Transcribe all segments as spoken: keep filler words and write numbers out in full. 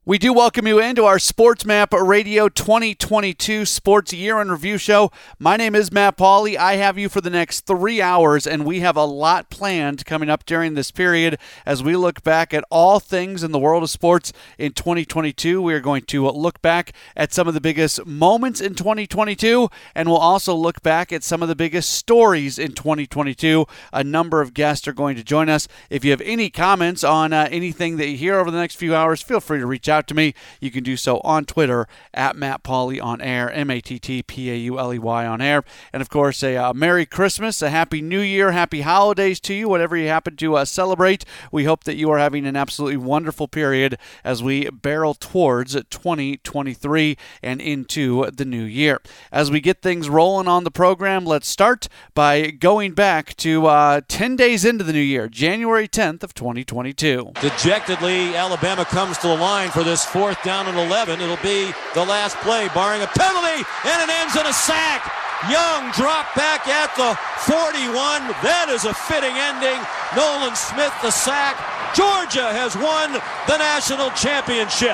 We do welcome you into our Sports Map Radio twenty twenty-two Sports Year in Review Show. My name is Matt Pauley. I have you for the next three hours, and we have a lot planned coming up during this period as we look back at all things in the world of sports in twenty twenty-two. We are going to look back at some of the biggest moments in twenty twenty-two, and we'll also look back at some of the biggest stories in twenty twenty-two. A number of guests are going to join us. If you have any comments on uh, anything that you hear over the next few hours, feel free to reach out to me. You can do so on Twitter at Matt Pauley on air, M A T T P A U L E Y on air. And of course, a uh, Merry Christmas, a Happy New Year, Happy Holidays to you, whatever you happen to uh, celebrate. We hope that you are having an absolutely wonderful period as we barrel towards twenty twenty-three and into the new year. As we get things rolling on the program, let's start by going back to uh, ten days into the new year, January tenth of twenty twenty-two. Dejectedly, Alabama comes to the line for this fourth down and eleven. It'll be the last play, barring a penalty, and it ends in a sack. Young dropped back at the forty-one. That is a fitting ending. Nolan Smith, the sack. Georgia has won the national championship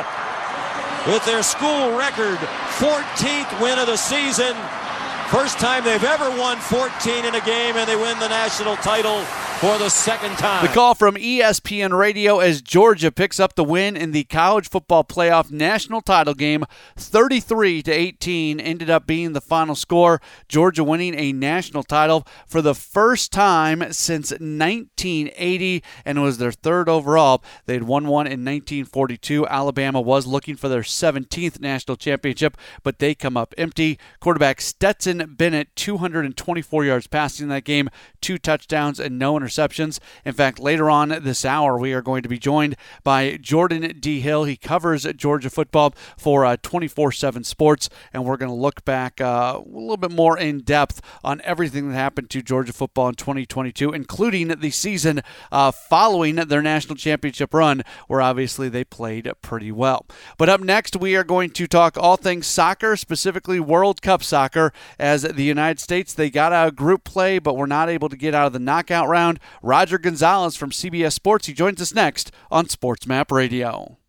with their school record fourteenth win of the season. First time they've ever won fourteen in a game, and they win the national title for the second time. The call from E S P N Radio as Georgia picks up the win in the college football playoff national title game. thirty-three to eighteen ended up being the final score. Georgia winning a national title for the first time since nineteen eighty, and it was their third overall. They had won one in nineteen forty-two. Alabama was looking for their seventeenth national championship, but they come up empty. Quarterback Stetson Bennett, two hundred twenty-four yards passing in that game, two touchdowns and no interceptions. In fact, later on this hour, we are going to be joined by Jordan D. Hill. He covers Georgia football for uh, twenty-four seven Sports, and we're going to look back uh, a little bit more in depth on everything that happened to Georgia football in twenty twenty-two, including the season uh, following their national championship run, where obviously they played pretty well. But up next, we are going to talk all things soccer, specifically World Cup soccer, as the United States, they got a group play, but were not able to get out of the knockout round. Roger Gonzalez from C B S Sports, he joins us next on Sports Map Radio.